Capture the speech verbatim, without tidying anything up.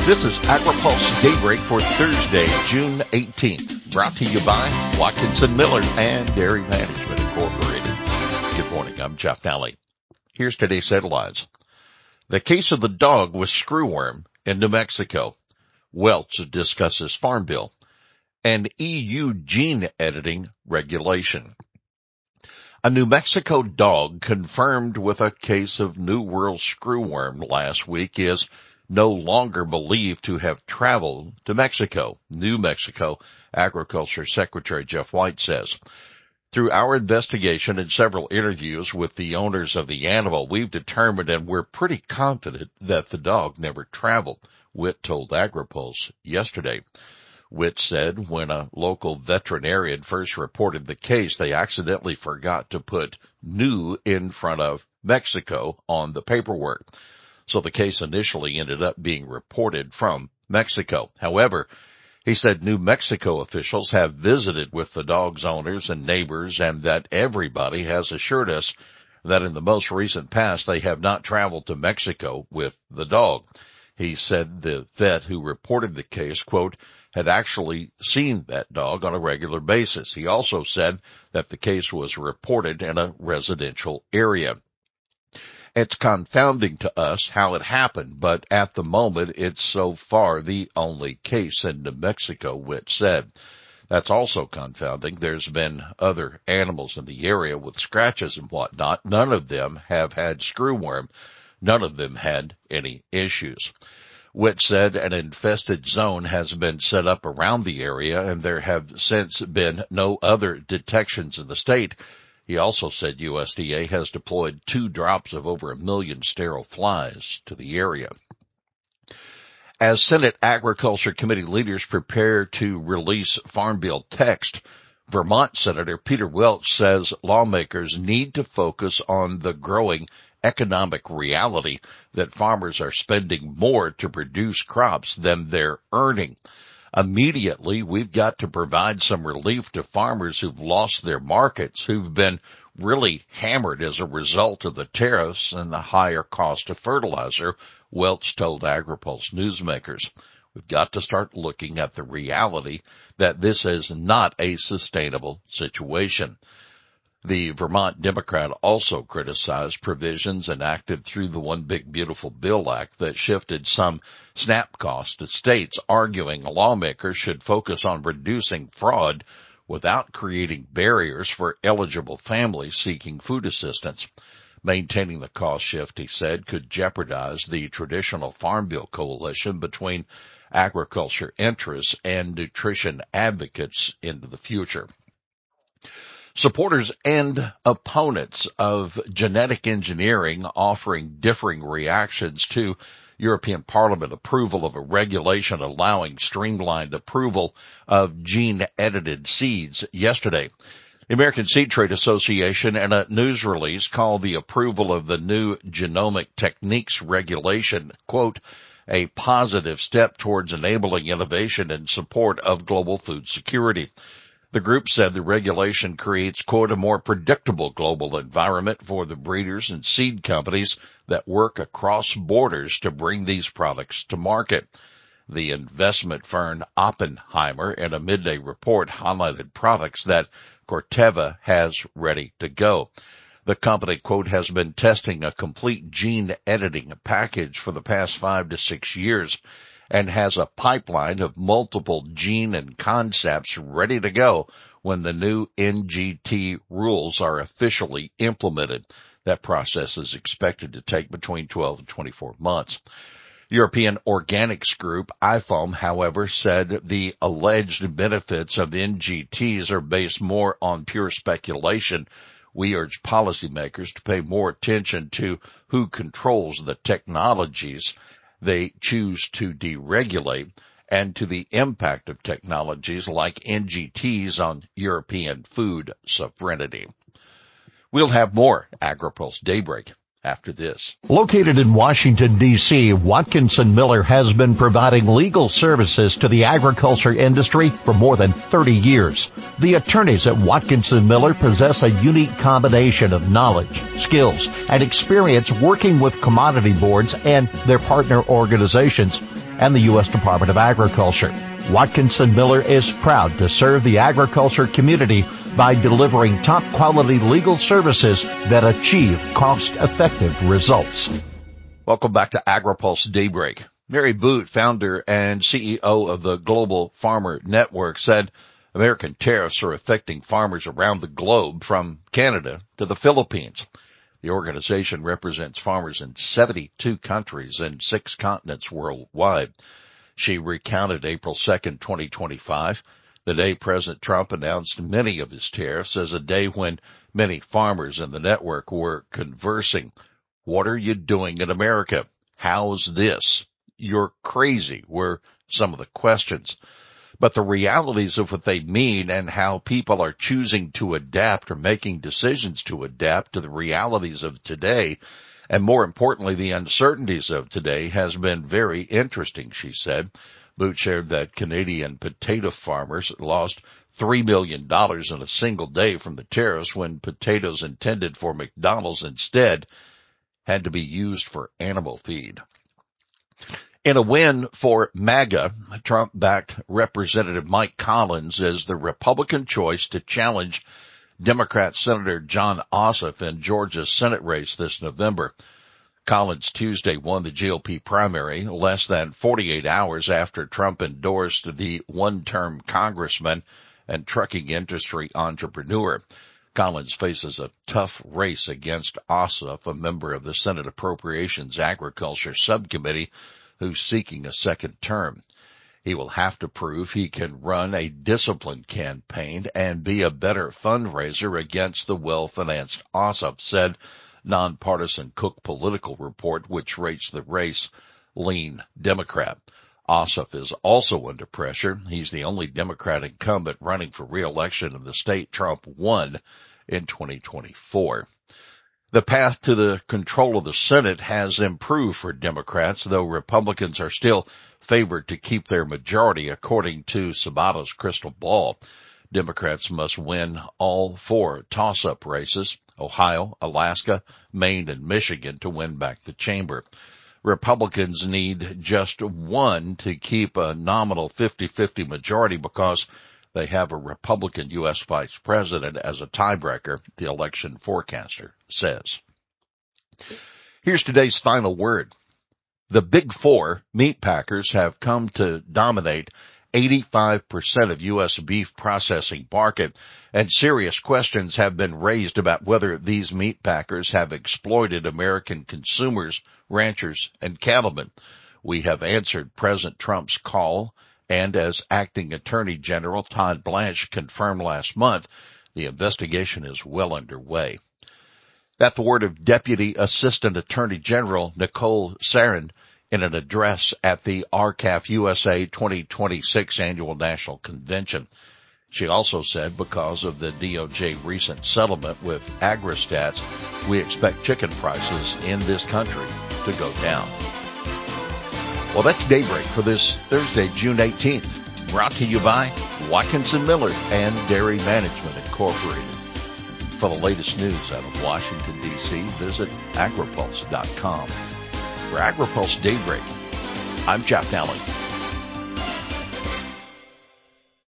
This is AgriPulse Daybreak for Thursday, June eighteenth, brought to you by Watkinson Miller and Dairy Management Incorporated. Good morning, I'm Jeff Nally. Here's today's headlines. The case of the dog with screwworm in New Mexico. Welch discusses Farm Bill. And E U gene editing regulation. A New Mexico dog confirmed with a case of New World screwworm last week is no longer believed to have traveled to Mexico. New Mexico Agriculture Secretary Jeff White says, through our investigation and several interviews with the owners of the animal, we've determined and we're pretty confident that the dog never traveled, Witt told AgriPulse yesterday. Witt said when a local veterinarian first reported the case, they accidentally forgot to put new in front of Mexico on the paperwork. So the case initially ended up being reported from Mexico. However, he said New Mexico officials have visited with the dog's owners and neighbors and that everybody has assured us that in the most recent past they have not traveled to Mexico with the dog. He said the vet who reported the case, quote, had actually seen that dog on a regular basis. He also said that the case was reported in a residential area. It's confounding to us how it happened, but at the moment it's so far the only case in New Mexico, Witt said. That's also confounding. There's been other animals in the area with scratches and whatnot. None of them have had screwworm. None of them had any issues. Witt said an infested zone has been set up around the area and there have since been no other detections in the state. He also said U S D A has deployed two drops of over a million sterile flies to the area. As Senate Agriculture Committee leaders prepare to release Farm Bill text, Vermont Senator Peter Welch says lawmakers need to focus on the growing economic reality that farmers are spending more to produce crops than they're earning. Immediately, we've got to provide some relief to farmers who've lost their markets, who've been really hammered as a result of the tariffs and the higher cost of fertilizer, Welch told AgriPulse newsmakers. We've got to start looking at the reality that this is not a sustainable situation. The Vermont Democrat also criticized provisions enacted through the One Big Beautiful Bill Act that shifted some SNAP costs to states, arguing lawmakers should focus on reducing fraud without creating barriers for eligible families seeking food assistance. Maintaining the cost shift, he said, could jeopardize the traditional Farm Bill coalition between agriculture interests and nutrition advocates into the future. Supporters and opponents of genetic engineering offering differing reactions to European Parliament approval of a regulation allowing streamlined approval of gene-edited seeds yesterday. The American Seed Trade Association in a news release called the approval of the new genomic techniques regulation, quote, a positive step towards enabling innovation in support of global food security. The group said the regulation creates, quote, a more predictable global environment for the breeders and seed companies that work across borders to bring these products to market. The investment firm Oppenheimer in a midday report highlighted products that Corteva has ready to go. The company, quote, has been testing a complete gene editing package for the past five to six years and has a pipeline of multiple gene and concepts ready to go when the new N G T rules are officially implemented. That process is expected to take between twelve and twenty-four months. European Organics Group, I F O M, however, said the alleged benefits of N G Ts are based more on pure speculation. We urge policymakers to pay more attention to who controls the technologies they choose to deregulate and to the impact of technologies like N G Ts on European food sovereignty. We'll have more AgriPulse Daybreak after this. Located in Washington, D C, Watkinson Miller has been providing legal services to the agriculture industry for more than thirty years. The attorneys at Watkinson Miller possess a unique combination of knowledge, skills, and experience working with commodity boards and their partner organizations and the U S Department of Agriculture. Watkinson Miller is proud to serve the agriculture community by delivering top-quality legal services that achieve cost-effective results. Welcome back to AgriPulse Daybreak. Mary Boot, founder and C E O of the Global Farmer Network, said American tariffs are affecting farmers around the globe, from Canada to the Philippines. The organization represents farmers in seventy-two countries and six continents worldwide. She recounted April second, twenty twenty-five, the day President Trump announced many of his tariffs, as a day when many farmers in the network were conversing. What are you doing in America? How's this? You're crazy were some of the questions. But the realities of what they mean and how people are choosing to adapt or making decisions to adapt to the realities of today, and more importantly, the uncertainties of today, has been very interesting, she said. Boot shared that Canadian potato farmers lost three million dollars in a single day from the tariffs, when potatoes intended for McDonald's instead had to be used for animal feed. In a win for MAGA, Trump-backed Representative Mike Collins is the Republican choice to challenge Democrat Senator Jon Ossoff in Georgia's Senate race this November. Collins Tuesday won the G O P primary less than forty-eight hours after Trump endorsed the one-term congressman and trucking industry entrepreneur. Collins faces a tough race against Ossoff, a member of the Senate Appropriations Agriculture Subcommittee, who's seeking a second term. He will have to prove he can run a disciplined campaign and be a better fundraiser against the well-financed Ossoff, said nonpartisan Cook Political Report, which rates the race lean Democrat. Ossoff is also under pressure. He's the only Democrat incumbent running for re-election in the state Trump won in twenty twenty-four. The path to the control of the Senate has improved for Democrats, though Republicans are still favored to keep their majority, according to Sabato's crystal ball. Democrats must win all four toss-up races, Ohio, Alaska, Maine, and Michigan, to win back the chamber. Republicans need just one to keep a nominal fifty-fifty majority because they have a Republican U S vice president as a tiebreaker, the election forecaster says. Here's today's final word. The Big Four meat packers have come to dominate eighty-five percent of U S beef processing market, and serious questions have been raised about whether these meat packers have exploited American consumers, ranchers, and cattlemen. We have answered President Trump's call, and as Acting Attorney General Todd Blanche confirmed last month, the investigation is well underway. That's the word of Deputy Assistant Attorney General Nicole Sarin in an address at the R C A F U S A twenty twenty-six Annual National Convention. She also said because of the D O J recent settlement with AgriStats, we expect chicken prices in this country to go down. Well, that's Daybreak for this Thursday, June eighteenth, brought to you by Watkinson Miller and Dairy Management Incorporated. For the latest news out of Washington, D C, visit agripulse dot com. For AgriPulse Daybreak, I'm Jeff Nally.